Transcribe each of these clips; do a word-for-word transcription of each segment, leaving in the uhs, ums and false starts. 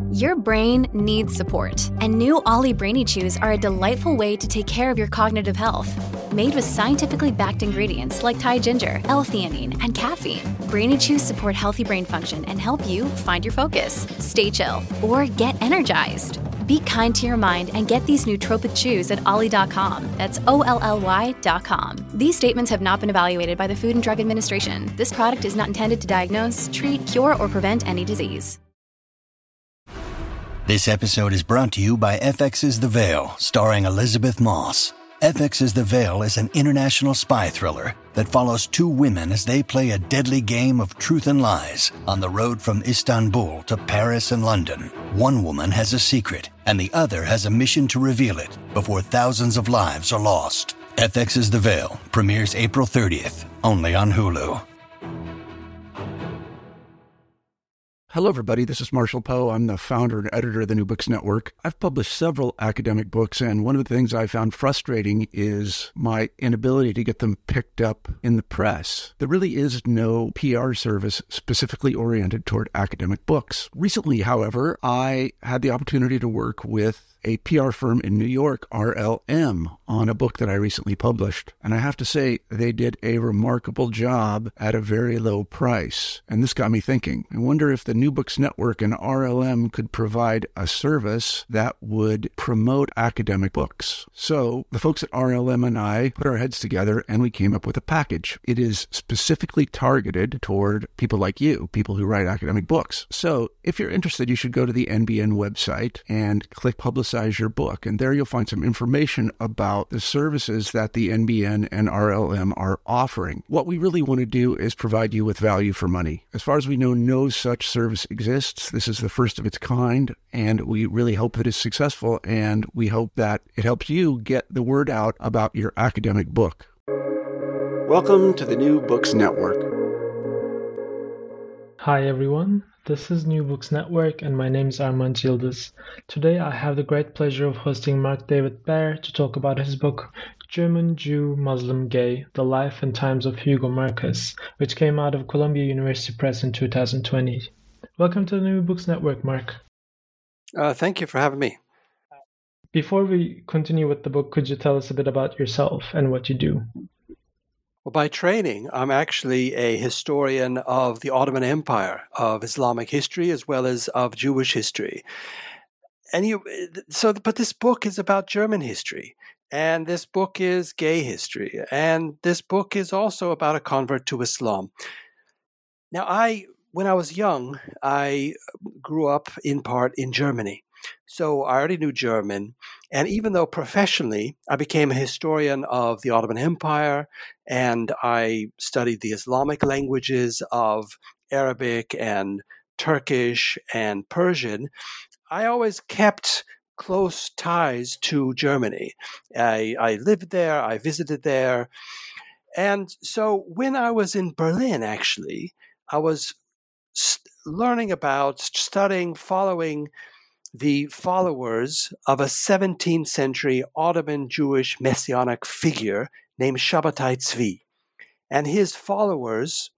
Your brain needs support, and new Ollie Brainy Chews are a delightful way to take care of your cognitive health. Made with scientifically backed ingredients like Thai ginger, L-theanine, and caffeine, Brainy Chews support healthy brain function and help you find your focus, stay chill, or get energized. Be kind to your mind and get these nootropic chews at ollie dot com. That's O L L Y dot com. These statements have not been evaluated by the Food and Drug Administration. This product is not intended to diagnose, treat, cure, or prevent any disease. This episode is brought to you by F X's The Veil, starring Elizabeth Moss. F X's The Veil is an international spy thriller that follows two women as they play a deadly game of truth and lies on the road from Istanbul to Paris and London. One woman has a secret, and the other has a mission to reveal it before thousands of lives are lost. F X's The Veil premieres April thirtieth, only on Hulu. Hello, everybody. This is Marshall Poe. I'm the founder and editor of the New Books Network. I've published several academic books, and one of the things I found frustrating is my inability to get them picked up in the press. There really is no P R service specifically oriented toward academic books. Recently, however, I had the opportunity to work with a P R firm in New York, R L M, on a book that I recently published. And I have to say, they did a remarkable job at a very low price. And this got me thinking. I wonder if the New Books Network and R L M could provide a service that would promote academic books. So the folks at R L M and I put our heads together and we came up with a package. It is specifically targeted toward people like you, people who write academic books. So if you're interested, you should go to the N B N website and click Publicize your book. And there you'll find some information about the services that the N B N and R L M are offering. What we really want to do is provide you with value for money. As far as we know, no such service exists. This is the first of its kind, and we really hope that it's successful, and we hope that it helps you get the word out about your academic book. Welcome to the New Books Network. Hi everyone, this is New Books Network and my name is Armand Yildiz. Today I have the great pleasure of hosting Mark David Baer to talk about his book German, Jew, Muslim, Gay, The Life and Times of Hugo Marcus, which came out of Columbia University Press in two thousand twenty. Welcome to the New Books Network, Mark. Uh, thank you for having me. Before we continue with the book, could you tell us a bit about yourself and what you do? Well, by training, I'm actually a historian of the Ottoman Empire, of Islamic history, as well as of Jewish history. And you, so, but this book is about German history, and this book is gay history, and this book is also about a convert to Islam. Now, I, when I was young, I grew up in part in Germany. So I already knew German, and even though professionally I became a historian of the Ottoman Empire, and I studied the Islamic languages of Arabic and Turkish and Persian, I always kept close ties to Germany. I, I lived there, I visited there, and so when I was in Berlin, actually, I was st- learning about, studying, following the followers of a seventeenth century Ottoman Jewish messianic figure named Shabbatai Tzvi. And his followers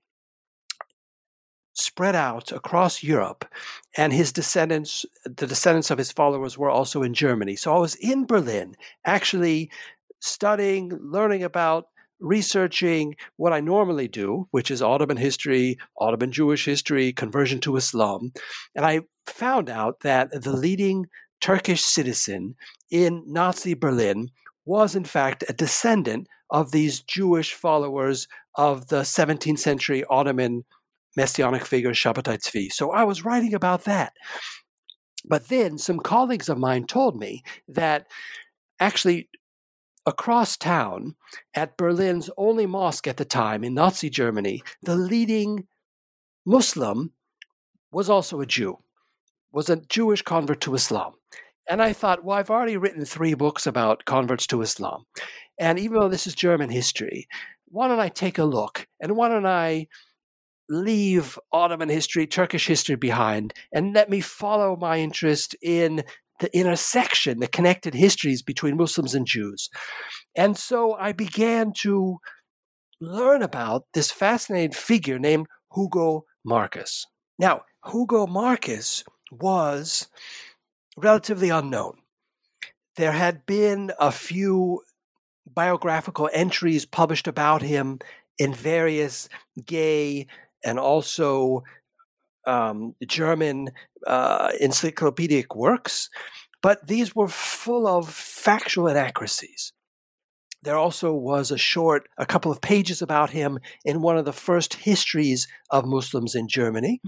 spread out across Europe, and his descendants, the descendants of his followers were also in Germany. So I was in Berlin actually studying, learning about, researching what I normally do, which is Ottoman history, Ottoman Jewish history, conversion to Islam. And I found out that the leading Turkish citizen in Nazi Berlin was in fact a descendant of these Jewish followers of the seventeenth century Ottoman messianic figure Shabbatai Tzvi. So I was writing about that. But then some colleagues of mine told me that actually across town, at Berlin's only mosque at the time in Nazi Germany, the leading Muslim was also a Jew, was a Jewish convert to Islam. And I thought, well, I've already written three books about converts to Islam. And even though this is German history, why don't I take a look? And why don't I leave Ottoman history, Turkish history behind, and let me follow my interest in the intersection, the connected histories between Muslims and Jews. And so I began to learn about this fascinating figure named Hugo Marcus. Now, Hugo Marcus was relatively unknown. There had been a few biographical entries published about him in various gay and also um, German uh, encyclopedic works, but these were full of factual inaccuracies. There also was a short, a couple of pages about him in one of the first histories of Muslims in Germany.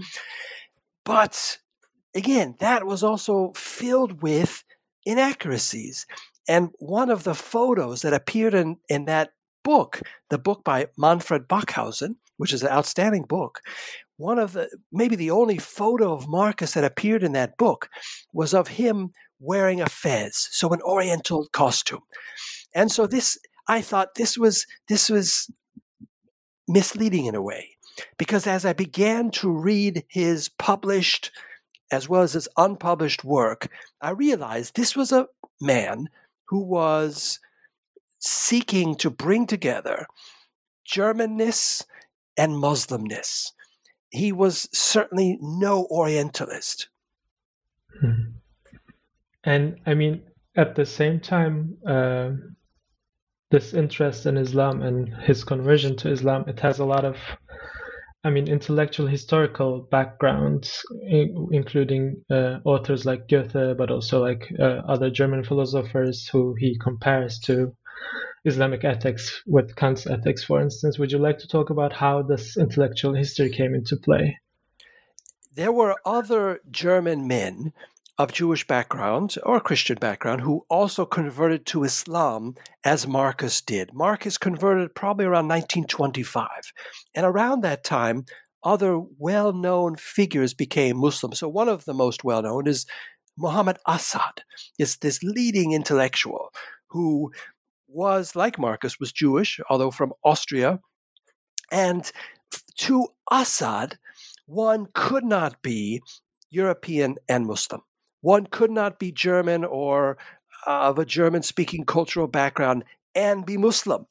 But again, that was also filled with inaccuracies. And one of the photos that appeared in, in that book, the book by Manfred Backhausen, which is an outstanding book, one of the, maybe the only photo of Marcus that appeared in that book was of him wearing a fez, so an Oriental costume. And so this, I thought this was this was misleading in a way, because as I began to read his published as well as his unpublished work, I realized this was a man who was seeking to bring together Germanness and Muslimness. He was certainly no Orientalist. Hmm. And I mean, at the same time, uh, this interest in Islam and his conversion to Islam, it has a lot of, I mean, intellectual historical backgrounds, in, including uh, authors like Goethe, but also like uh, other German philosophers who he compares to Islamic ethics with Kant's ethics, for instance. Would you like to talk about how this intellectual history came into play? There were other German men of Jewish background or Christian background who also converted to Islam as Marcus did. Marcus converted probably around nineteen twenty-five. And around that time, other well-known figures became Muslims. So one of the most well-known is Muhammad Asad, is this leading intellectual who was, like Marcus, was Jewish, although from Austria. And to Asad, one could not be European and Muslim. One could not be German or uh, of a German-speaking cultural background and be Muslim.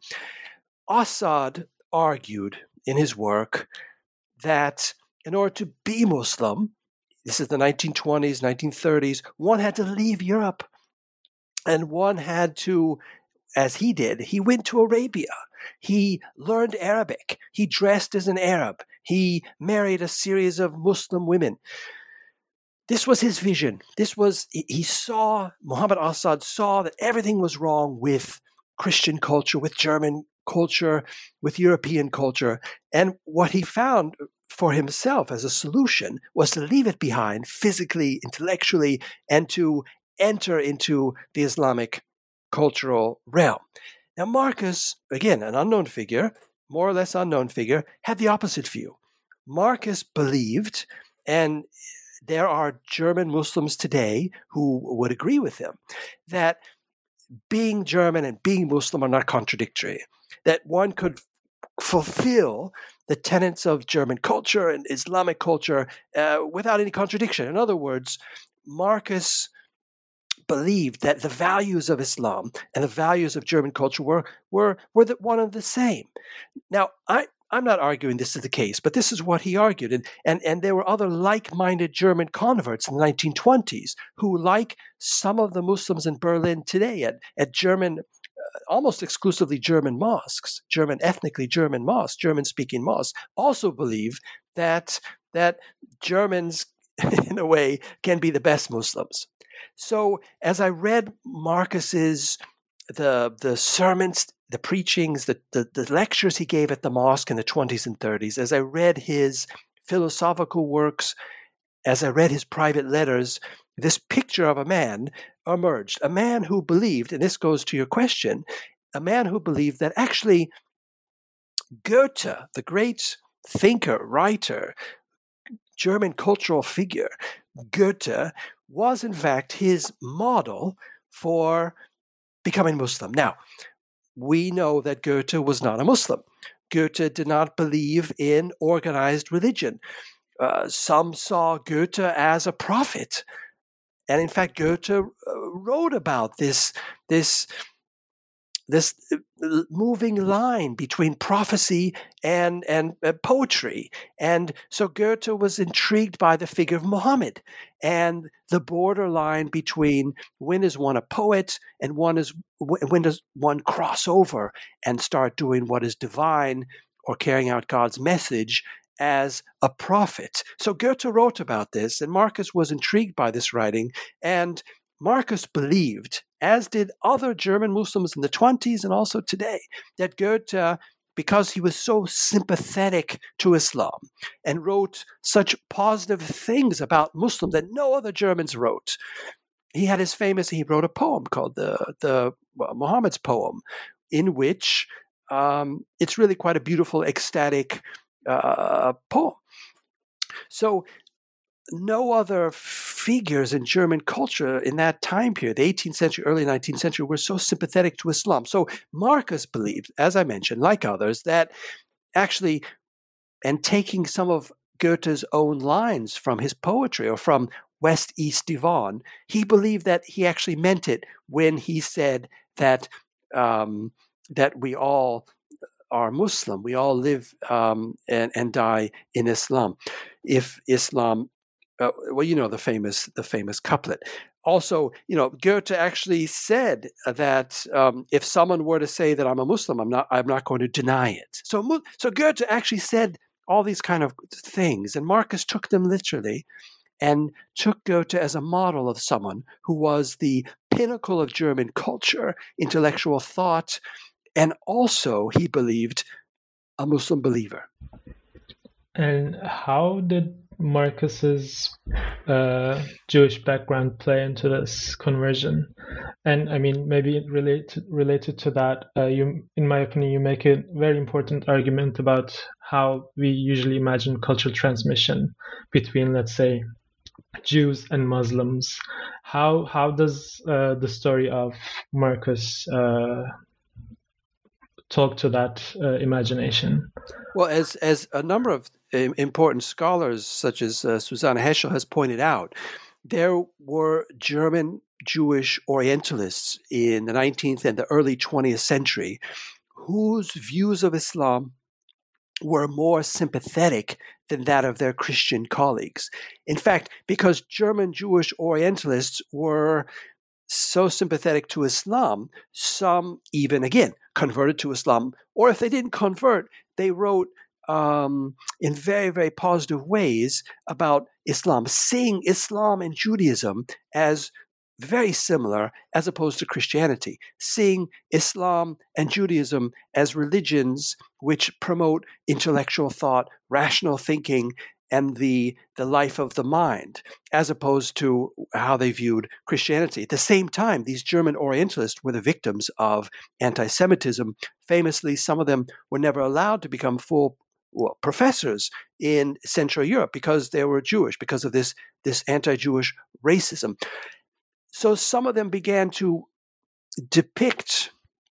Asad argued in his work that in order to be Muslim, this is the nineteen twenties, nineteen thirties, one had to leave Europe. And one had to, as he did, he went to Arabia. He learned Arabic. He dressed as an Arab. He married a series of Muslim women. This was his vision. This was, he saw, Muhammad Asad saw that everything was wrong with Christian culture, with German culture, with European culture. And what he found for himself as a solution was to leave it behind physically, intellectually, and to enter into the Islamic cultural realm. Now, Marcus, again, an unknown figure, more or less unknown figure, had the opposite view. Marcus believed, and there are German Muslims today who would agree with him, that being German and being Muslim are not contradictory, that one could fulfill the tenets of German culture and Islamic culture uh, without any contradiction. In other words, Marcus believed that the values of Islam and the values of German culture were were were the, one and the same. Now, I, I'm not arguing this is the case, but this is what he argued. And, and, and there were other like-minded German converts in the nineteen twenties who, like some of the Muslims in Berlin today at, at German, uh, almost exclusively German mosques, German, ethnically German mosques, German-speaking mosques, also believe that, that Germans, in a way, can be the best Muslims. So as I read Marcus's, the, the sermons, the preachings, the, the, the lectures he gave at the mosque in the twenties and thirties, as I read his philosophical works, as I read his private letters, this picture of a man emerged, a man who believed, and this goes to your question, a man who believed that actually Goethe, the great thinker, writer, German cultural figure, Goethe, was in fact his model for becoming Muslim. Now, we know that Goethe was not a Muslim. Goethe did not believe in organized religion. Uh, some saw Goethe as a prophet. And in fact, Goethe uh, wrote about this, this this moving line between prophecy and and uh, poetry. And so Goethe was intrigued by the figure of Muhammad and the borderline between when is one a poet and one is when does one cross over and start doing what is divine or carrying out God's message as a prophet. So Goethe wrote about this, and Marcus was intrigued by this writing, and Marcus believed, as did other German Muslims in the twenties and also today, that Goethe, because he was so sympathetic to Islam and wrote such positive things about Muslim that no other Germans wrote. He had his famous, he wrote a poem called the, the well, Muhammad's poem, in which um, it's really quite a beautiful, ecstatic uh, poem. So no other figures in German culture in that time period, the eighteenth century, early nineteenth century, were so sympathetic to Islam. So Marcus believed, as I mentioned, like others, that actually, and taking some of Goethe's own lines from his poetry or from West-East Divan, he believed that he actually meant it when he said that um, that we all are Muslim, we all live um, and, and die in Islam. If Islam Uh, well, you know the famous the famous couplet. Also, you know, Goethe actually said that um, if someone were to say that I'm a Muslim, I'm not I'm not going to deny it. So, so Goethe actually said all these kind of things, and Marcus took them literally, and took Goethe as a model of someone who was the pinnacle of German culture, intellectual thought, and also he believed a Muslim believer. And how did Marcus's uh, Jewish background play into this conversion? And I mean, maybe related related to that, uh, you, in my opinion, you make a very important argument about how we usually imagine cultural transmission between, let's say, Jews and Muslims. How how does uh, the story of Marcus uh, talk to that uh, imagination? Well, as as a number of important scholars, such as uh, Susanne Heschel, has pointed out, there were German Jewish Orientalists in the nineteenth and the early twentieth century whose views of Islam were more sympathetic than that of their Christian colleagues. In fact, because German Jewish Orientalists were so sympathetic to Islam, some even, again, converted to Islam, or if they didn't convert, they wrote um, in very, very positive ways about Islam, seeing Islam and Judaism as very similar as opposed to Christianity, seeing Islam and Judaism as religions which promote intellectual thought, rational thinking, and the, the life of the mind, as opposed to how they viewed Christianity. At the same time, these German Orientalists were the victims of anti-Semitism. Famously, some of them were never allowed to become full well, professors in Central Europe because they were Jewish, because of this, this anti-Jewish racism. So some of them began to depict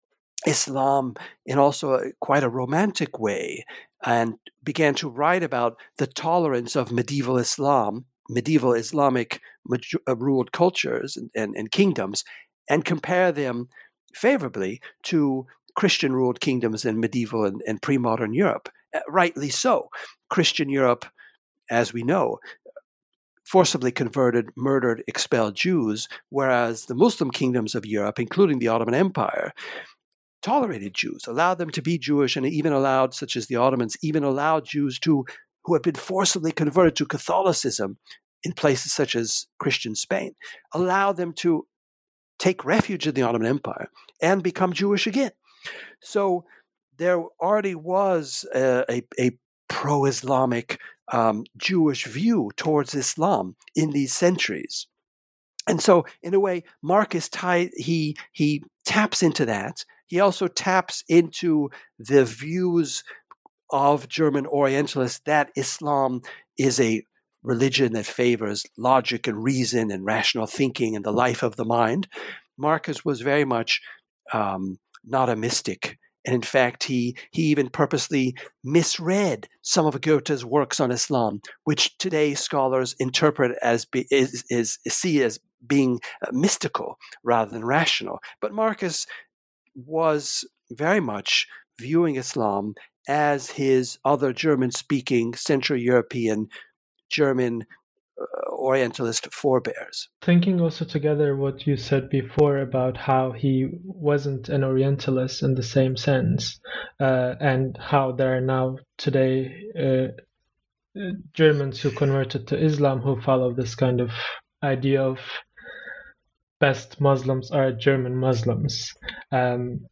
Islam in also a, quite a romantic way, and began to write about the tolerance of medieval Islam, medieval Islamic ruled cultures and, and, and kingdoms, and compare them favorably to Christian ruled kingdoms in medieval and, and pre-modern Europe. Uh, rightly so. Christian Europe, as we know, forcibly converted, murdered, expelled Jews, whereas the Muslim kingdoms of Europe, including the Ottoman Empire, tolerated Jews, allowed them to be Jewish, and even allowed, such as the Ottomans, even allowed Jews to who had been forcibly converted to Catholicism in places such as Christian Spain, allowed them to take refuge in the Ottoman Empire and become Jewish again. So there already was a, a, a pro-Islamic um, Jewish view towards Islam in these centuries. And so, in a way, Marcus tie, he he taps into that. He also taps into the views of German Orientalists that Islam is a religion that favors logic and reason and rational thinking and the life of the mind. Marcus was very much um, not a mystic. And in fact, he, he even purposely misread some of Goethe's works on Islam, which today scholars interpret as be, is, is see as being mystical rather than rational. But Marcus was very much viewing Islam as his other German-speaking Central European German uh, Orientalist forebears. Thinking also together what you said before about how he wasn't an Orientalist in the same sense, uh, and how there are now today uh, Germans who converted to Islam who follow this kind of idea of best Muslims are German Muslims. Um,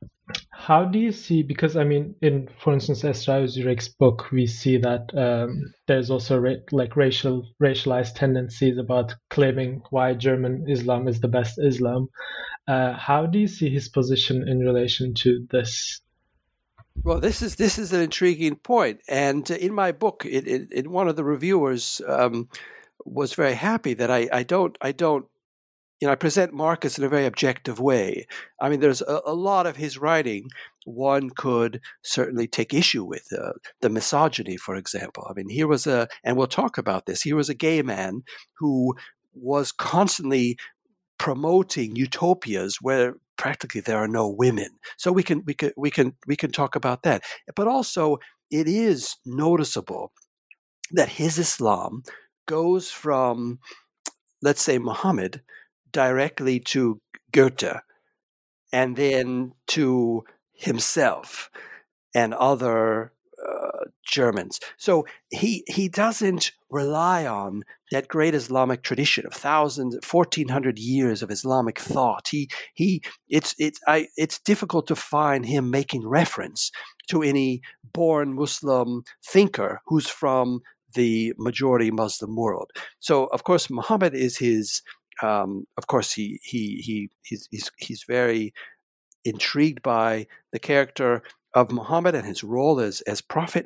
how do you see, because I mean, in, for instance, Esra Özürek's book, we see that um, there's also ra- like racial, racialized tendencies about claiming why German Islam is the best Islam. Uh, how do you see his position in relation to this? Well, this is this is an intriguing point, and in my book, it, it, it one of the reviewers um, was very happy that I, I don't I don't you know I present Marcus in a very objective way. I mean, there's a, a lot of his writing one could certainly take issue with, uh, the misogyny, for example. I mean, here was a, and we'll talk about this. Here was a gay man who was constantly promoting utopias where practically there are no women. So we can we can we can we can talk about that. But also it is noticeable that his Islam goes from, let's say, Muhammad directly to Goethe and then to himself and other uh, Germans. So he he doesn't rely on that great Islamic tradition of thousands, fourteen hundred years of Islamic thought. He he it's it's I it's difficult to find him making reference to any born Muslim thinker who's from the majority Muslim world. So of course Muhammad is his. Um, of course he he he he's he's, he's very intrigued by the character of Muhammad and his role as as prophet,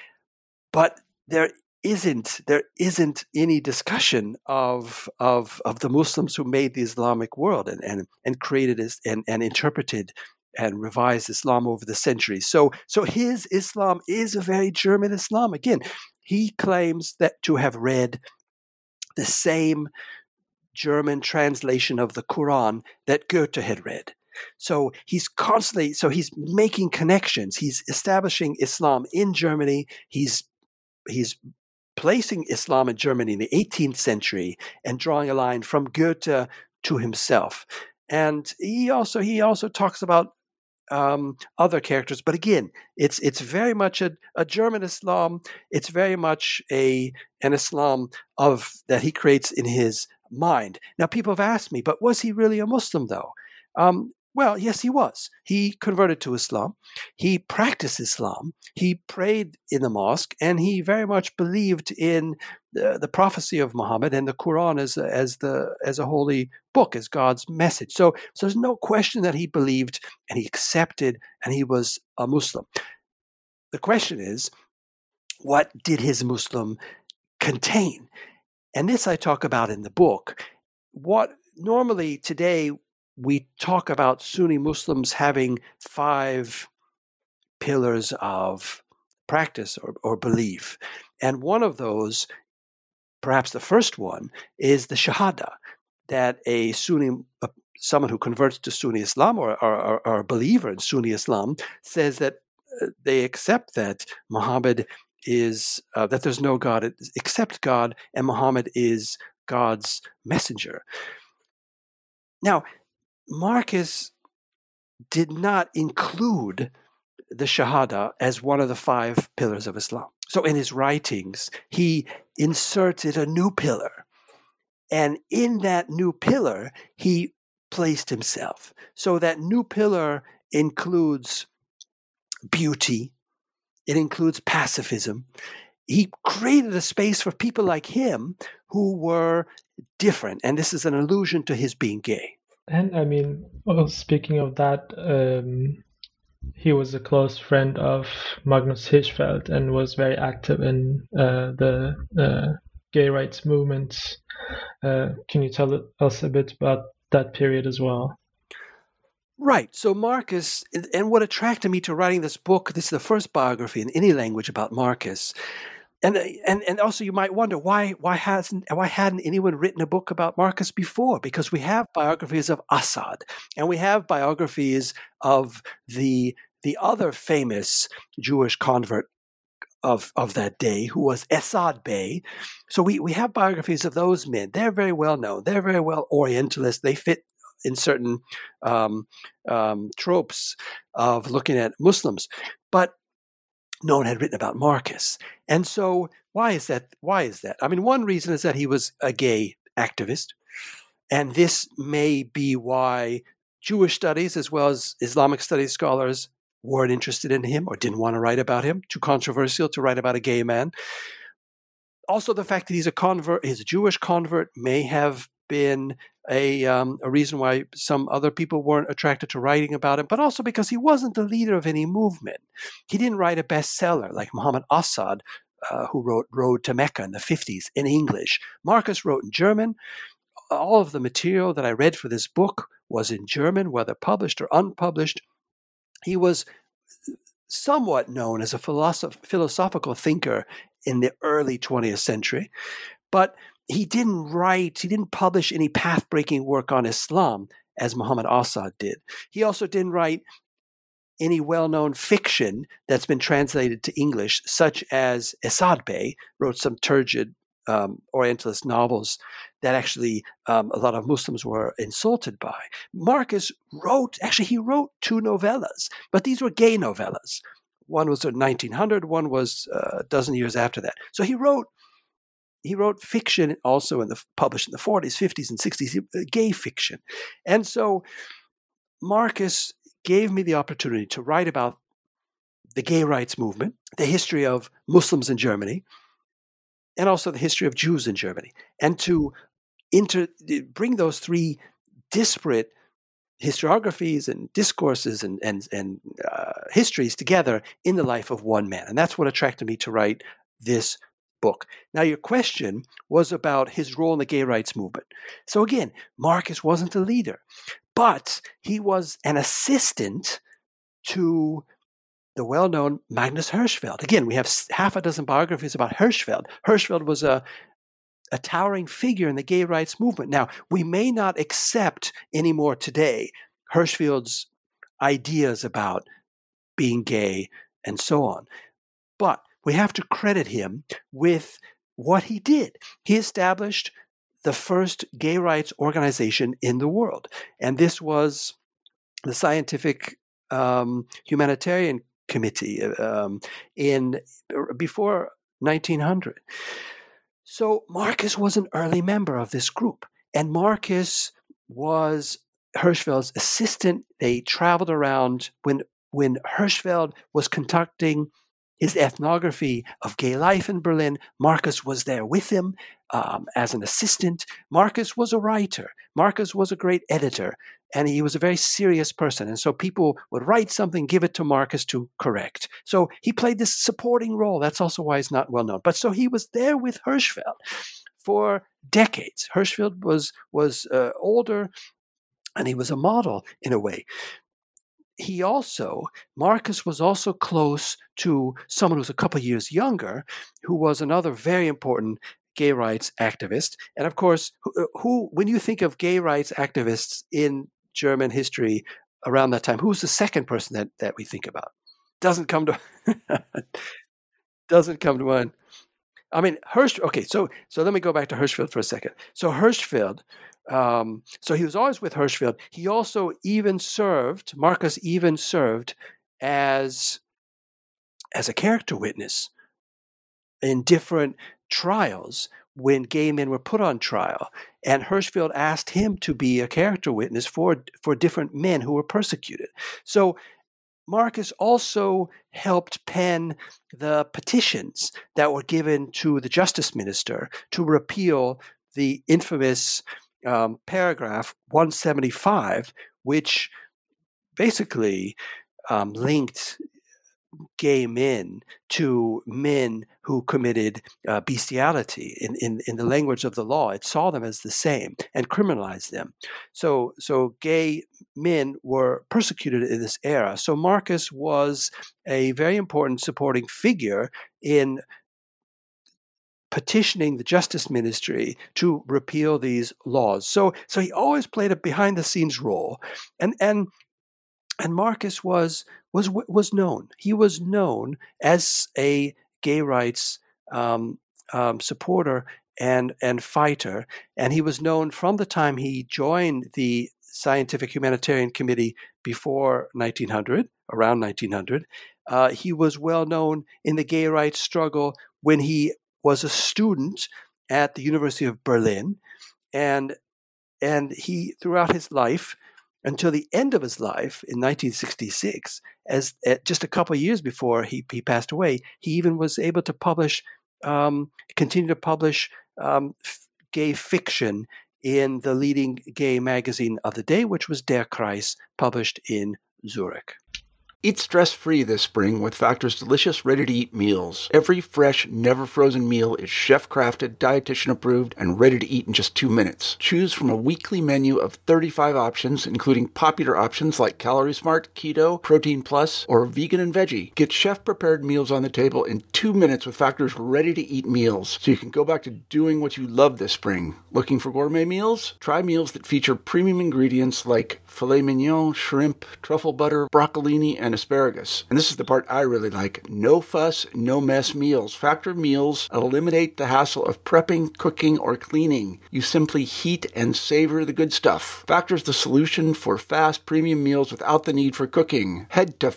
but there isn't there isn't any discussion of of of the Muslims who made the Islamic world and and, and created this and, and interpreted and revised Islam over the centuries. So so his Islam is a very German Islam. Again, he claims that to have read the same German translation of the Quran that Goethe had read. So he's constantly, so he's making connections. He's establishing Islam in Germany. He's he's placing Islam in Germany in the eighteenth century and drawing a line from Goethe to himself. And he also he also talks about um, other characters, but again, it's it's very much a, a German Islam. It's very much a an Islam of that he creates in his mind. Now, people have asked me, but was he really a Muslim though? Um, Well, yes, he was. He converted to Islam. He practiced Islam. He prayed in the mosque, and he very much believed in the, the prophecy of Muhammad and the Quran as a, as the as a holy book, as God's message. So, so there's no question that he believed and he accepted, and he was a Muslim. The question is, what did his Muslim contain? And this I talk about in the book. What normally today we talk about Sunni Muslims having five pillars of practice or, or belief. And one of those, perhaps the first one, is the Shahada, that a Sunni, uh, someone who converts to Sunni Islam or, or, or a believer in Sunni Islam says that uh, they accept that Muhammad is, uh, that there's no God except God, and Muhammad is God's messenger. Now, Marcus did not include the Shahada as one of the five pillars of Islam. So in his writings, he inserted a new pillar. And in that new pillar, he placed himself. So that new pillar includes beauty. It includes pacifism. He created a space for people like him who were different. And this is an allusion to his being gay. And I mean, well, speaking of that, um, he was a close friend of Magnus Hirschfeld and was very active in uh, the uh, gay rights movement. Uh, can you tell us a bit about that period as well? Right. So Marcus, and what attracted me to writing this book, this is the first biography in any language about Marcus. And, and and also you might wonder why why hasn't why hadn't anyone written a book about Marcus before? Because we have biographies of Assad, and we have biographies of the the other famous Jewish convert of, of that day, who was Esad Bey. So we, we have biographies of those men. They're very well known. They're very well Orientalist. They fit in certain um, um, tropes of looking at Muslims. But no one had written about Marcus. And so why is that? Why is that? I mean, one reason is that he was a gay activist. And this may be why Jewish studies as well as Islamic studies scholars weren't interested in him or didn't want to write about him. Too controversial to write about a gay man. Also, the fact that he's a convert, he's a Jewish convert, may have been a um, a reason why some other people weren't attracted to writing about him, but also because he wasn't the leader of any movement. He didn't write a bestseller like Muhammad Assad, uh, who wrote Road to Mecca in the fifties in English. Marcus wrote in German. All of the material that I read for this book was in German, whether published or unpublished. He was somewhat known as a philosoph- philosophical thinker in the early twentieth century, but he didn't write, he didn't publish any path-breaking work on Islam as Muhammad Assad did. He also didn't write any well-known fiction that's been translated to English, such as Esad Bey wrote some turgid um, Orientalist novels that actually um, a lot of Muslims were insulted by. Marcus wrote, actually he wrote two novellas, but these were gay novellas. One was in nineteen hundred, one was uh, a dozen years after that. So he wrote He wrote fiction also in the published in the forties, fifties, and sixties, gay fiction. And so Marcus gave me the opportunity to write about the gay rights movement, the history of Muslims in Germany, and also the history of Jews in Germany, and to inter- bring those three disparate historiographies and discourses and, and, and uh, histories together in the life of one man. And that's what attracted me to write this book. Now, your question was about his role in the gay rights movement. So again, Marcus wasn't the leader, but he was an assistant to the well-known Magnus Hirschfeld. Again, we have half a dozen biographies about Hirschfeld. Hirschfeld was a, a towering figure in the gay rights movement. Now, we may not accept anymore today Hirschfeld's ideas about being gay and so on, but we have to credit him with what he did. He established the first gay rights organization in the world, and this was the Scientific um, Humanitarian Committee um, in before nineteen hundred. So Marcus was an early member of this group, and Marcus was Hirschfeld's assistant. They traveled around when when Hirschfeld was conducting his ethnography of gay life in Berlin. Marcus was there with him um, as an assistant. Marcus was a writer. Marcus was a great editor, and he was a very serious person. And so people would write something, give it to Marcus to correct. So he played this supporting role. That's also why he's not well known. But so he was there with Hirschfeld for decades. Hirschfeld was, was uh, older, and he was a model in a way. He also, Marcus was also close to someone who's a couple of years younger, who was another very important gay rights activist. And of course, who, who when you think of gay rights activists in German history around that time, who's the second person that, that we think about? Doesn't come to doesn't come to mind. I mean, Hirsch. Okay, so so let me go back to Hirschfeld for a second. So Hirschfeld. Um, so he was always with Hirschfeld. He also even served, Marcus even served as, as a character witness in different trials when gay men were put on trial. And Hirschfeld asked him to be a character witness for, for different men who were persecuted. So Marcus also helped pen the petitions that were given to the justice minister to repeal the infamous Um, paragraph one seventy-five, which basically um, linked gay men to men who committed uh, bestiality. In, in, in the language of the law, it saw them as the same and criminalized them. So, so gay men were persecuted in this era. So Marcus was a very important supporting figure in petitioning the Justice Ministry to repeal these laws. So, so he always played a behind-the-scenes role, and and and Marcus was was was known. He was known as a gay rights um, um, supporter and and fighter, and he was known from the time he joined the Scientific Humanitarian Committee before nineteen hundred, around nineteen hundred. Uh, he was well known in the gay rights struggle when he was a student at the University of Berlin, and and he throughout his life, until the end of his life in nineteen sixty-six, as uh, just a couple of years before he, he passed away, he even was able to publish, um, continue to publish um, f- gay fiction in the leading gay magazine of the day, which was Der Kreis, published in Zurich. Eat stress-free this spring with Factor's delicious, ready-to-eat meals. Every fresh, never-frozen meal is chef-crafted, dietitian-approved, and ready to eat in just two minutes. Choose from a weekly menu of thirty-five options, including popular options like Calorie Smart, Keto, Protein Plus, or Vegan and Veggie. Get chef-prepared meals on the table in two minutes with Factor's ready-to-eat meals, so you can go back to doing what you love this spring. Looking for gourmet meals? Try meals that feature premium ingredients like filet mignon, shrimp, truffle butter, broccolini, and asparagus. And this is the part I really like. No fuss, no mess meals. Factor meals eliminate the hassle of prepping, cooking, or cleaning. You simply heat and savor the good stuff. Factor's the solution for fast premium meals without the need for cooking. Head to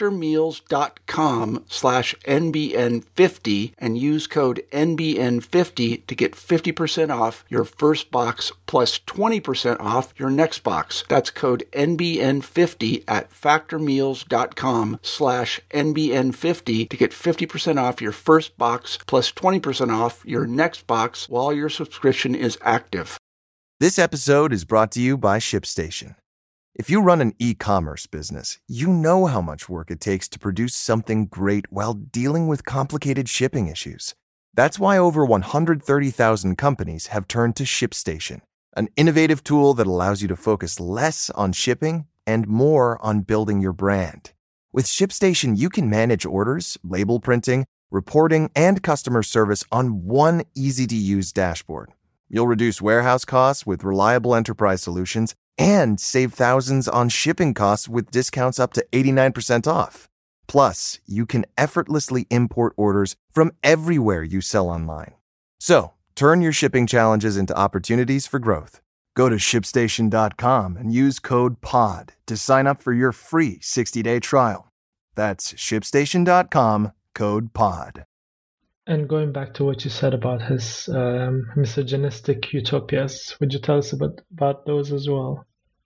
factormeals.com slash NBN50 and use code N B N fifty to get fifty percent off your first box plus twenty percent off your next box. That's code N B N fifty at factormeals.com slash N B N fifty to get fifty percent off your first box plus twenty percent off your next box while your subscription is active. This episode is brought to you by ShipStation. If you run an e-commerce business, you know how much work it takes to produce something great while dealing with complicated shipping issues. That's why over one hundred thirty thousand companies have turned to ShipStation, an innovative tool that allows you to focus less on shipping and more on building your brand. With ShipStation, you can manage orders, label printing, reporting, and customer service on one easy-to-use dashboard. You'll reduce warehouse costs with reliable enterprise solutions and save thousands on shipping costs with discounts up to eighty-nine percent off. Plus, you can effortlessly import orders from everywhere you sell online. So, turn your shipping challenges into opportunities for growth. Go to ship station dot com and use code POD to sign up for your free sixty-day trial. That's ship station dot com, code POD. And going back to what you said about his um, misogynistic utopias, would you tell us about, about those as well?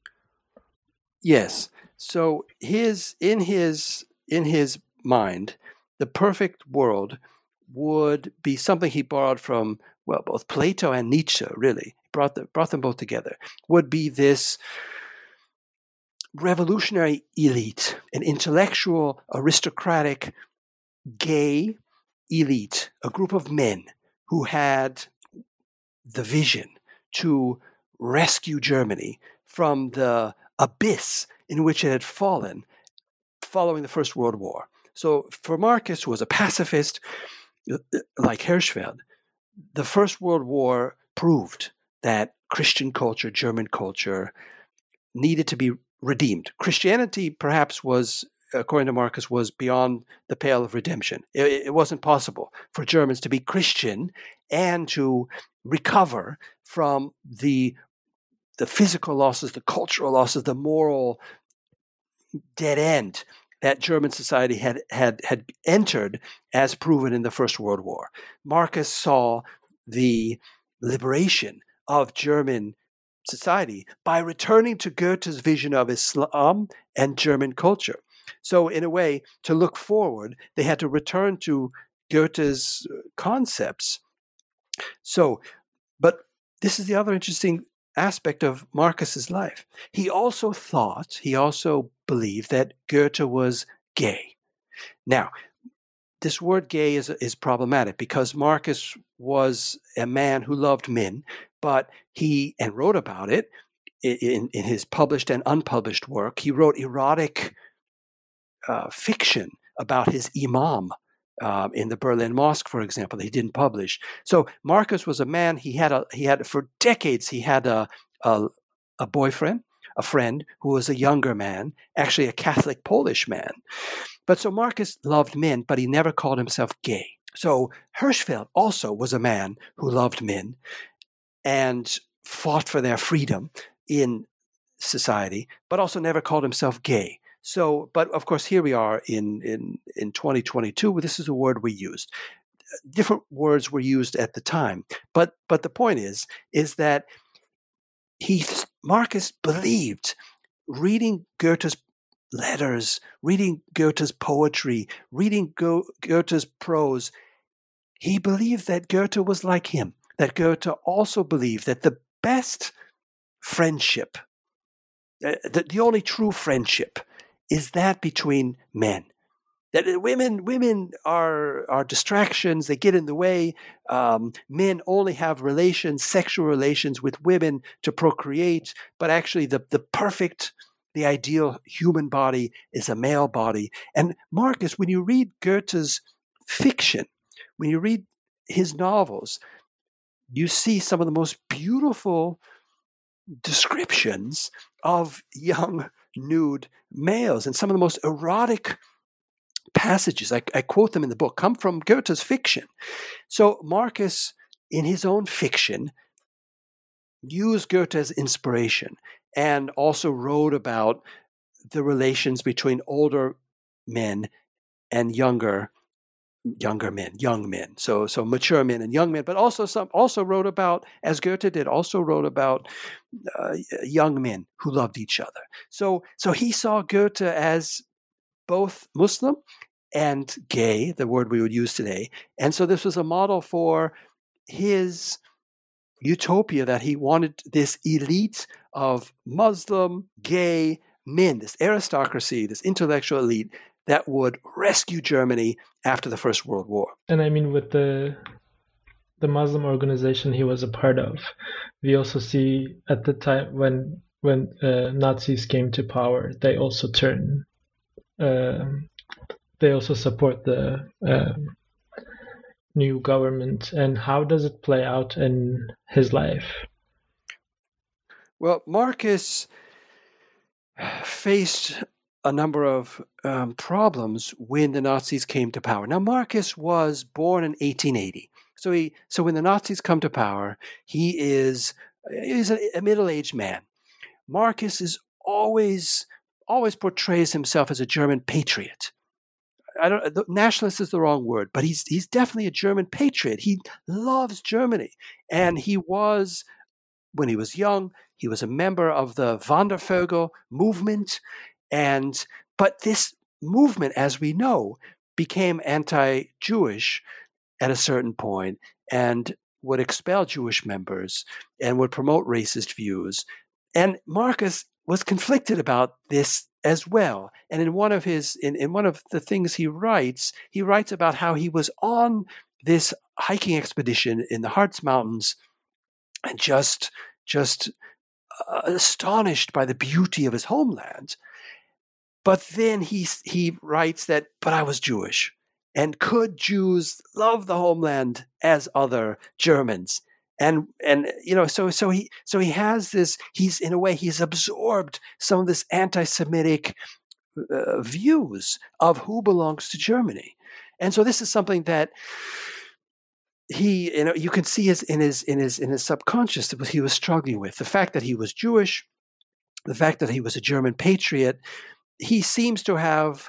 Yes. So his in his in his mind, the perfect world would be something he borrowed from, well, both Plato and Nietzsche, really. Brought, the, brought them both together, would be this revolutionary elite, an intellectual, aristocratic, gay elite, a group of men who had the vision to rescue Germany from the abyss in which it had fallen following the First World War. So for Marcus, who was a pacifist like Hirschfeld, the First World War proved that Christian culture, German culture, needed to be redeemed. Christianity, perhaps, was, according to Marcus, was beyond the pale of redemption. It, it wasn't possible for Germans to be Christian and to recover from the the physical losses, the cultural losses, the moral dead end that German society had had had entered, as proven in the First World War. Marcus saw the liberation of German society by returning to Goethe's vision of Islam and German culture. So in a way, to look forward, they had to return to Goethe's concepts. So, but this is the other interesting aspect of Marcus's life. He also thought, he also believed that Goethe was gay. Now, this word gay is, is problematic because Marcus was a man who loved men, but he, and wrote about it in, in his published and unpublished work, he wrote erotic uh, fiction about his imam, um, in the Berlin Mosque, for example, that he didn't publish. So Marcus was a man. He had a he had for decades. He had a a, a boyfriend, a friend who was a younger man, actually a Catholic Polish man. But so Marcus loved men, but he never called himself gay. So Hirschfeld also was a man who loved men and fought for their freedom in society, but also never called himself gay. So, but of course, here we are in, in, in twenty twenty-two. This is a word we used. Different words were used at the time. But but the point is, is that he Marcus believed, reading Goethe's letters, reading Goethe's poetry, reading Go- Goethe's prose, he believed that Goethe was like him, that Goethe also believed that the best friendship, uh, the, the only true friendship, is that between men. That women women are are distractions, they get in the way. Um, men only have relations, sexual relations with women to procreate, but actually the, the perfect, the ideal human body is a male body. And Marcus, when you read Goethe's fiction, when you read his novels, you see some of the most beautiful descriptions of young nude males, and some of the most erotic passages, I, I quote them in the book, come from Goethe's fiction. So Marcus, in his own fiction, used Goethe as inspiration and also wrote about the relations between older men and younger younger men, young men. So so mature men and young men, but also some also wrote about, as Goethe did, also wrote about uh, young men who loved each other. So so he saw Goethe as both Muslim and gay, the word we would use today. And so this was a model for his utopia, that he wanted this elite of Muslim, gay men, this aristocracy, this intellectual elite that would rescue Germany after the First World War. And I mean, with the the Muslim organization he was a part of, we also see at the time when when uh, Nazis came to power, they also turn, uh, they also support the uh, new government. And how does it play out in his life? Well, Marcus faced a number of um, problems when the Nazis came to power. Now, Marcus was born in eighteen eighty. So he, so when the Nazis come to power, he is he's a, a middle-aged man. Marcus is always always portrays himself as a German patriot. I don't. The, nationalist is the wrong word, but he's he's definitely a German patriot. He loves Germany, and he was, when he was young, he was a member of the Wandervögel movement. And but this movement, as we know, became anti-Jewish at a certain point and would expel Jewish members and would promote racist views. And Marcus was conflicted about this as well. And in one of his in, in one of the things he writes, he writes about how he was on this hiking expedition in the Harz Mountains and just just uh, astonished by the beauty of his homeland. But then he he writes that, but I was Jewish. And could Jews love the homeland as other Germans? And and you know, so so he so he has this. He's in a way he's absorbed some of this anti-Semitic uh, views of who belongs to Germany, and so this is something that he, you know, you can see his in his in his in his subconscious that he was struggling with. The fact that he was Jewish, the fact that he was a German patriot. He seems to have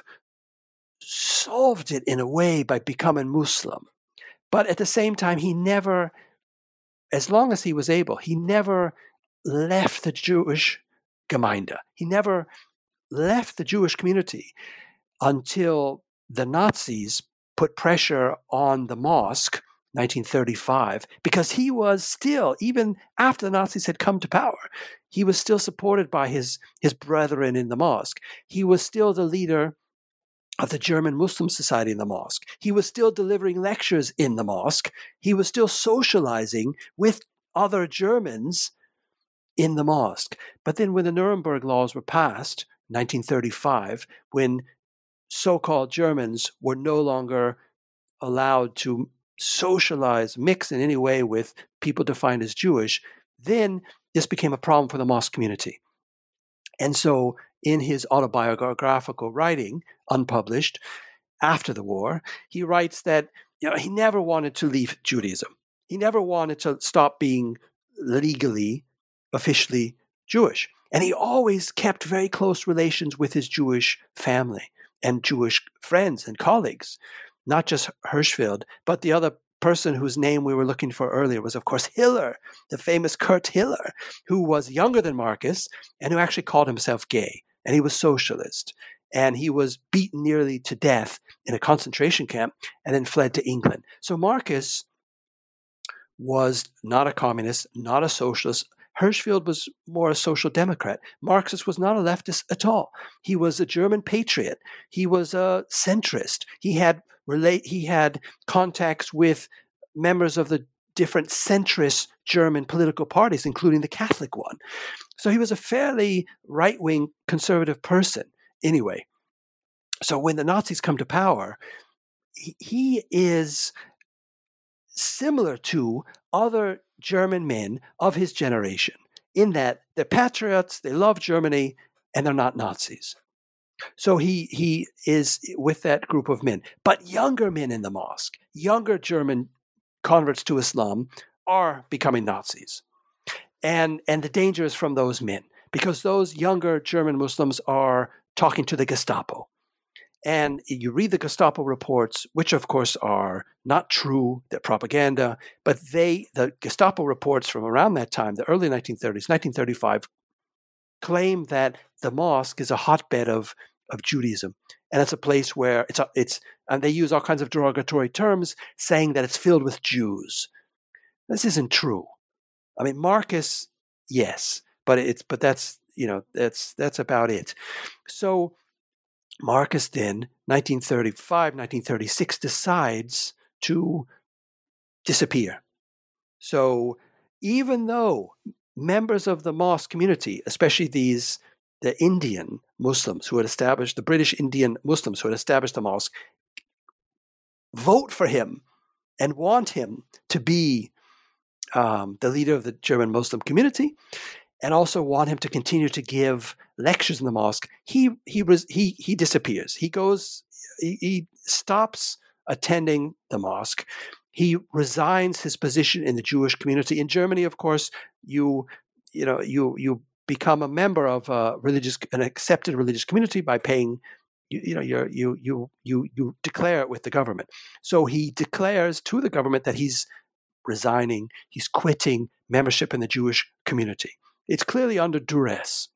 solved it in a way by becoming Muslim. But at the same time, he never, as long as he was able, he never left the Jewish Gemeinde. He never left the Jewish community until the Nazis put pressure on the mosque, nineteen thirty-five, because he was still, even after the Nazis had come to power, he was still supported by his, his brethren in the mosque. He was still the leader of the German Muslim Society in the mosque. He was still delivering lectures in the mosque. He was still socializing with other Germans in the mosque. But then when the Nuremberg laws were passed, nineteen thirty-five, when so-called Germans were no longer allowed to socialize, mix in any way with people defined as Jewish, then this became a problem for the mosque community. And so in his autobiographical writing, unpublished, after the war, he writes that you know, he never wanted to leave Judaism. He never wanted to stop being legally, officially Jewish. And he always kept very close relations with his Jewish family and Jewish friends and colleagues, not just Hirschfeld, but the other person whose name we were looking for earlier was, of course, Hiller, the famous Kurt Hiller, who was younger than Marcus and who actually called himself gay. And he was socialist. And he was beaten nearly to death in a concentration camp and then fled to England. So Marcus was not a communist, not a socialist. Hirschfeld was more a social democrat. Marcus was not a leftist at all. He was a German patriot. He was a centrist. He had relate. He had contacts with members of the different centrist German political parties, including the Catholic one. So he was a fairly right-wing conservative person anyway. So when the Nazis come to power, he, he is similar to other German men of his generation in that they're patriots, they love Germany, and they're not Nazis. So he he is with that group of men. But younger men in the mosque, younger German converts to Islam, are becoming Nazis. And, and the danger is from those men, because those younger German Muslims are talking to the Gestapo. And you read the Gestapo reports, which of course are not true, they're propaganda, but they, the Gestapo reports from around that time, the early nineteen thirties, nineteen thirty-five, claim that the mosque is a hotbed of, of Judaism. And it's a place where it's, a, it's, and they use all kinds of derogatory terms saying that it's filled with Jews. This isn't true. I mean, Marcus, yes, but it's, but that's, you know, that's, that's about it. So Marcus then, nineteen thirty-five, nineteen thirty-six, decides to disappear. So even though members of the mosque community, especially these, the Indian Muslims who had established, the British Indian Muslims who had established the mosque, vote for him and want him to be um, the leader of the German Muslim community, and also want him to continue to give lectures in the mosque, he he he he disappears. He goes, he, he stops attending the mosque. He resigns his position in the Jewish community. In Germany, of course, you you know you you become a member of a religious, an accepted religious community by paying. You, you know you you you you you declare it with the government. So he declares to the government that he's resigning. He's quitting membership in the Jewish community. It's clearly under duress.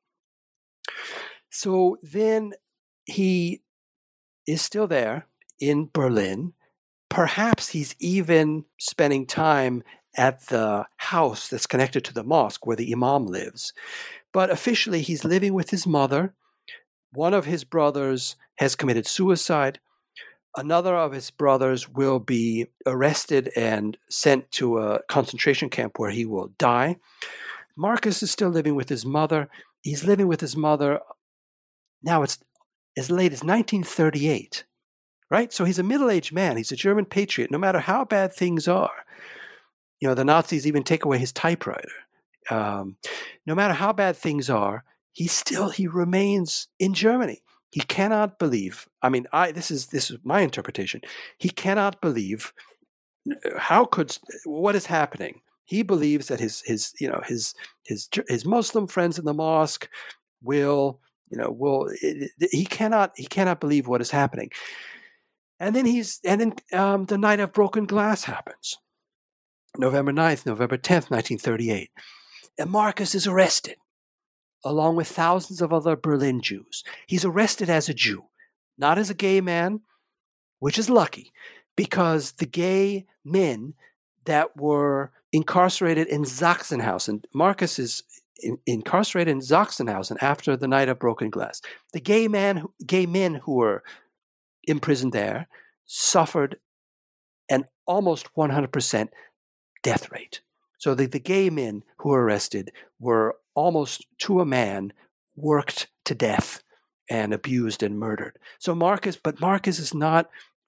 So then he is still there in Berlin. Perhaps he's even spending time at the house that's connected to the mosque where the imam lives. But officially, he's living with his mother. One of his brothers has committed suicide. Another of his brothers will be arrested and sent to a concentration camp where he will die. Marcus is still living with his mother. He's living with his mother. Now it's as late as nineteen thirty-eight, right? So he's a middle-aged man. He's a German patriot. No matter how bad things are, you know, the Nazis even take away his typewriter. Um, no matter how bad things are, he still, he remains in Germany. He cannot believe, I mean, I this is this is my interpretation. He cannot believe, how could, what is happening? He believes that his his you know his his his Muslim friends in the mosque will you know will he cannot he cannot believe what is happening, and then he's and then um, the night of broken glass happens, November ninth, November tenth, nineteen thirty-eight, and Marcus is arrested along with thousands of other Berlin Jews. He's arrested as a Jew, not as a gay man, which is lucky, because the gay men that were incarcerated in Sachsenhausen. Marcus is in, incarcerated in Sachsenhausen after the night of broken glass. The gay man, gay men who were imprisoned there suffered an almost one hundred percent death rate. So the, the gay men who were arrested were almost to a man worked to death and abused and murdered. So Marcus, but Marcus is not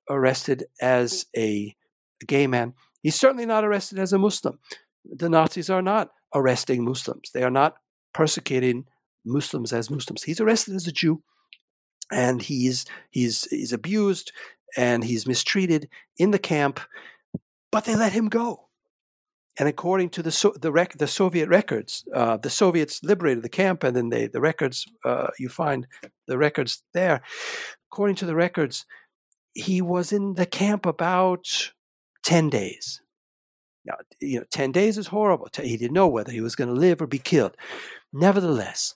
arrested as a gay man. He's certainly not arrested as a Muslim. The Nazis are not arresting Muslims. They are not persecuting Muslims as Muslims. He's arrested as a Jew, and he's he's he's abused and he's mistreated in the camp, but they let him go. And according to the so, the, rec, the Soviet records, uh, the Soviets liberated the camp, and then they, the records, uh, you find the records there. According to the records, he was in the camp about ten days. Now, you know, ten days is horrible. He didn't know whether he was going to live or be killed. Nevertheless,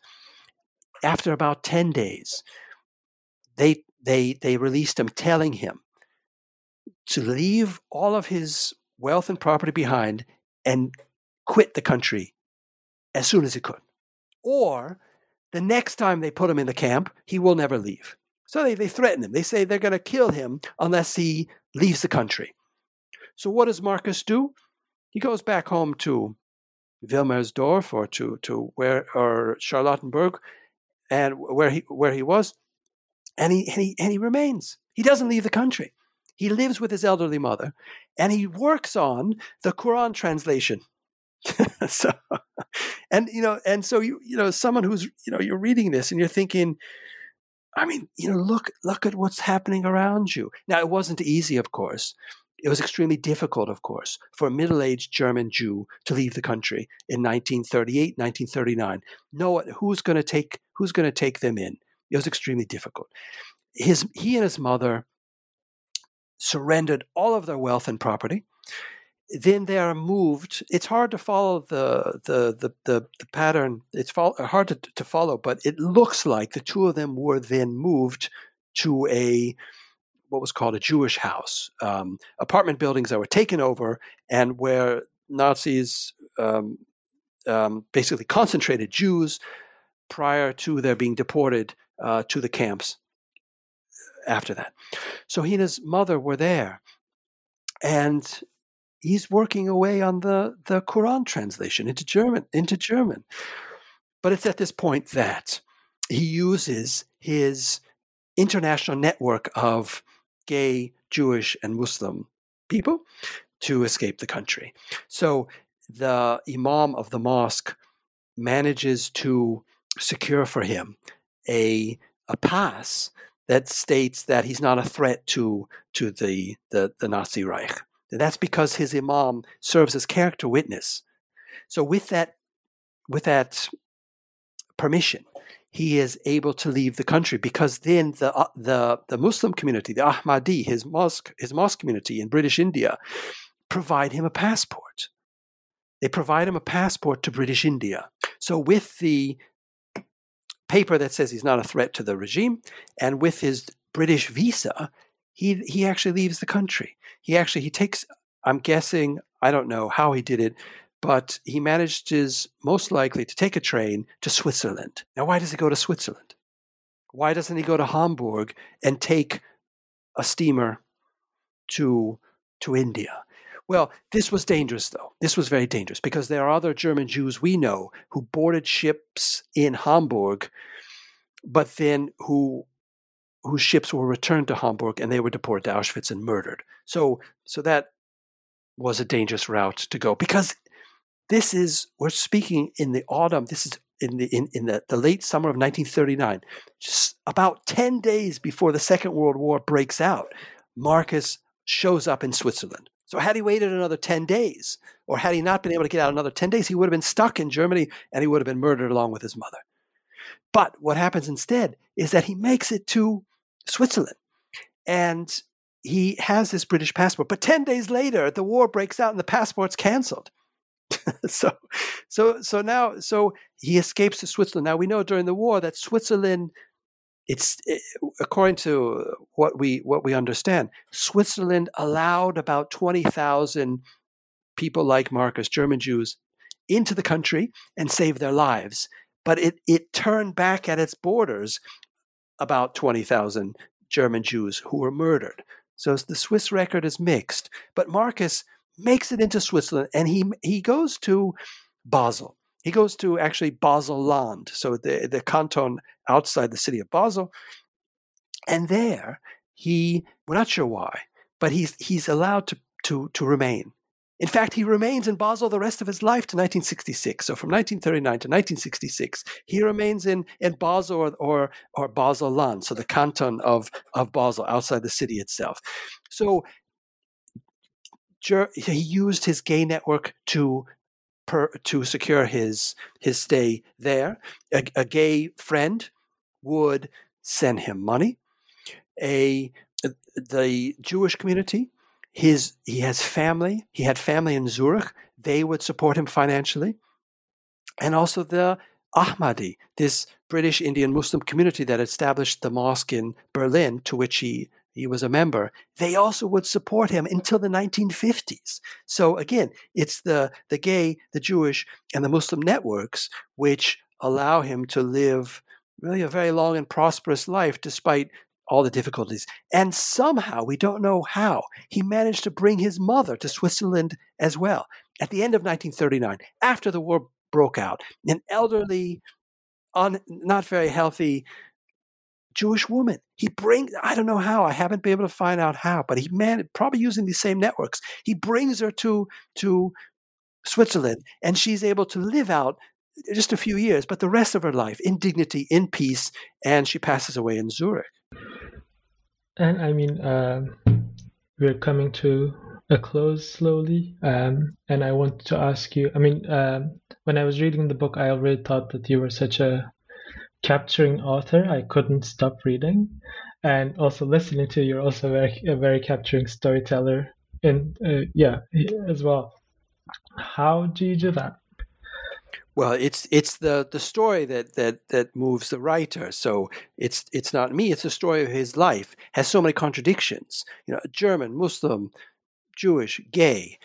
after about ten days, they they they released him, telling him to leave all of his wealth and property behind and quit the country as soon as he could. Or the next time they put him in the camp, he will never leave. So they, they threaten him. They say they're going to kill him unless he leaves the country. So what does Marcus do? He goes back home to Wilmersdorf or to, to where or Charlottenburg and where he where he was, and he and he and he remains. He doesn't leave the country. He lives with his elderly mother, and he works on the Quran translation. so, and you know, and so you you know, someone who's you know, you're reading this and you're thinking, I mean, you know, look look at what's happening around you. Now, it wasn't easy, of course. It was extremely difficult, of course, for a middle-aged German Jew to leave the country in nineteen thirty-eight, nineteen thirty-nine. No, who's going to take who's going to take them in? It was extremely difficult. His he and his mother surrendered all of their wealth and property. Then they are moved. It's hard to follow the the the the, the pattern. It's fo- hard to, to follow, but it looks like the two of them were then moved to a what was called a Jewish house, um, apartment buildings that were taken over, and where Nazis um, um, basically concentrated Jews prior to their being deported uh, to the camps after that. So he and his mother were there, and he's working away on the, the Quran translation into German, into German. But it's at this point that he uses his international network of gay, Jewish, and Muslim people to escape the country. So the imam of the mosque manages to secure for him a, a pass that states that he's not a threat to, to the, the, the Nazi Reich. And that's because his imam serves as character witness. So with that, with that permission, he is able to leave the country, because then the uh, the the Muslim community, the Ahmadi, his mosque his mosque community in British India, provide him a passport. They provide him a passport to British India. So with the paper that says he's not a threat to the regime, and with his British visa, he he actually leaves the country. He actually he takes. I'm guessing, I don't know how he did it, but he managed his, most likely to take a train to Switzerland. Now, why does he go to Switzerland? Why doesn't he go to Hamburg and take a steamer to, to India? Well, this was dangerous, though. This was very dangerous, because there are other German Jews we know who boarded ships in Hamburg, but then who whose ships were returned to Hamburg, and they were deported to Auschwitz and murdered. So, so that was a dangerous route to go, because this is, we're speaking in the autumn, this is in the in, in the, the late summer of nineteen thirty-nine, just about ten days before the Second World War breaks out. Marcus shows up in Switzerland. So had he waited another ten days, or had he not been able to get out another ten days, he would have been stuck in Germany, and he would have been murdered along with his mother. But what happens instead is that he makes it to Switzerland, and he has this British passport. But ten days later, the war breaks out and the passport's canceled. so, so, so now, so he escapes to Switzerland. Now we know during the war that Switzerland, it's it, according to what we what we understand, Switzerland allowed about twenty thousand people like Marcus, German Jews, into the country and saved their lives. But it it turned back at its borders about twenty thousand German Jews who were murdered. So the Swiss record is mixed. But Marcus makes it into Switzerland, and he he goes to Basel. He goes to actually Basel-Land, so the, the canton outside the city of Basel. And there he, we're not sure why, but he's he's allowed to, to, to remain. In fact, he remains in Basel the rest of his life to nineteen sixty-six. So from nineteen thirty-nine to nineteen sixty-six, he remains in, in Basel or, or, or Basel-Land, so the canton of, of Basel, outside the city itself. So he used his gay network to per, to secure his, his stay there. A, a gay friend would send him money. A the Jewish community, his he has family. He had family in Zurich. They would support him financially, and also the Ahmadi, this British Indian Muslim community that established the mosque in Berlin, to which he he was a member. They also would support him until the nineteen fifties. So again, it's the the gay, the Jewish, and the Muslim networks which allow him to live really a very long and prosperous life despite all the difficulties. And somehow, we don't know how, he managed to bring his mother to Switzerland as well. At the end of nineteen thirty-nine, after the war broke out, an elderly, un, not very healthy Jewish woman, he brings, I don't know how, I haven't been able to find out how, but he managed, probably using these same networks, he brings her to, to Switzerland, and she's able to live out just a few years, but the rest of her life in dignity, in peace, and she passes away in Zurich. And I mean, um, we're coming to a close slowly, um, and I want to ask you, I mean, um, when I was reading the book, I already thought that you were such a capturing author. I couldn't stop reading, and also listening to you, you're also very, a very capturing storyteller, and uh, yeah, as well. How do you do that? Well, it's it's the, the story that, that, that moves the writer. So it's it's not me. It's the story of his life. Has so many contradictions. You know, German, Muslim, Jewish, gay,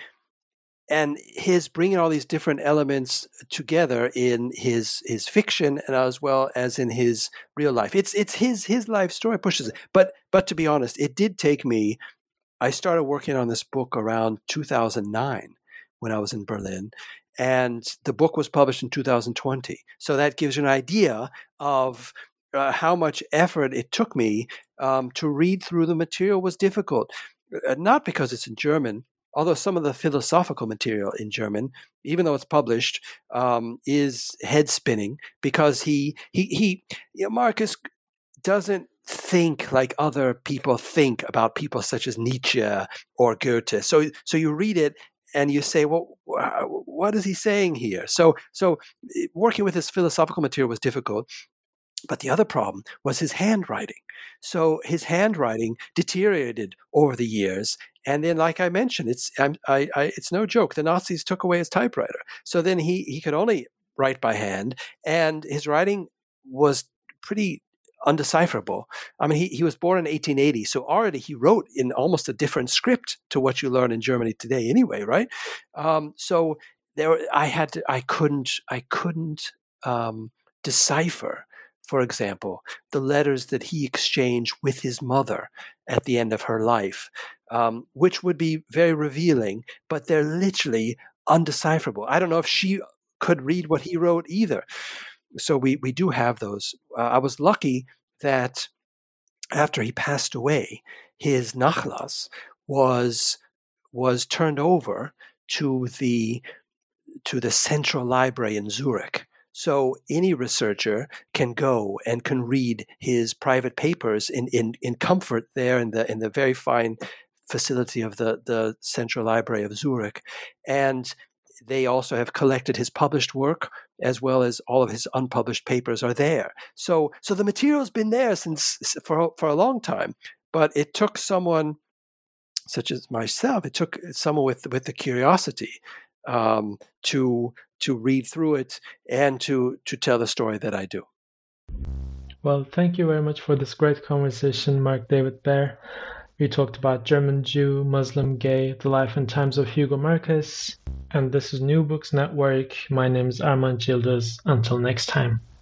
and his bringing all these different elements together in his his fiction and as well as in his real life. It's it's his his life story pushes it. But but to be honest, it did take me. I started working on this book around two thousand nine when I was in Berlin. And the book was published in two thousand twenty. So that gives you an idea of uh, how much effort it took me um, to read through the material was difficult. Uh, not because it's in German, although some of the philosophical material in German, even though it's published, um, is head-spinning because he, he, he you know, Marcus doesn't think like other people think about people such as Nietzsche or Goethe. So, so you read it, and you say, well, what is he saying here? So, so working with his philosophical material was difficult. But the other problem was his handwriting. So his handwriting deteriorated over the years. And then, like I mentioned, it's I, I, I, it's no joke. The Nazis took away his typewriter. So then he, he could only write by hand. And his writing was pretty undecipherable. I mean, he, he was born in eighteen eighty, so already he wrote in almost a different script to what you learn in Germany today, anyway, right? Um, so there, I had to, I couldn't, I couldn't um, decipher, for example, the letters that he exchanged with his mother at the end of her life, um, which would be very revealing, but they're literally undecipherable. I don't know if she could read what he wrote either. So we, we do have those. Uh, I was lucky that after he passed away, his Nachlass was was turned over to the to the Central Library in Zurich. So any researcher can go and can read his private papers in, in, in comfort there in the in the very fine facility of the, the Central Library of Zurich. And they also have collected his published work as well as all of his unpublished papers are there. So, so the material's been there since for for a long time, but it took someone such as myself. It took someone with with the curiosity um, to to read through it and to to tell the story that I do. Well, thank you very much for this great conversation, Mark David Baer. We talked about German Jew, Muslim gay, the life and times of Hugo Marcus. And this is New Books Network. My name is Armand Yildiz. Until next time.